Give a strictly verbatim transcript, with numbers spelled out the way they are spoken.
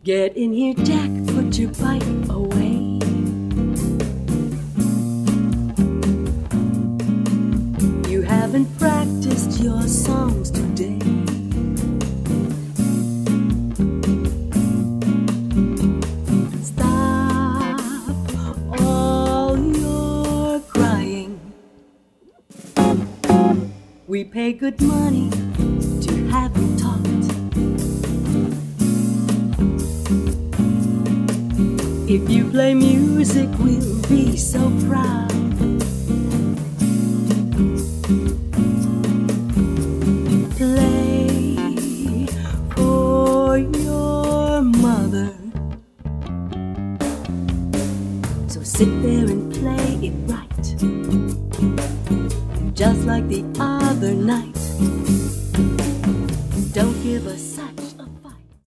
Get in here, Jack, put your bike away. You haven't practiced your songs today. Stop all your crying. We pay good money to have you taught. If you play music, we'll be so proud. Play for your mother. So sit there and play it right, just like the other night. Don't give a suck.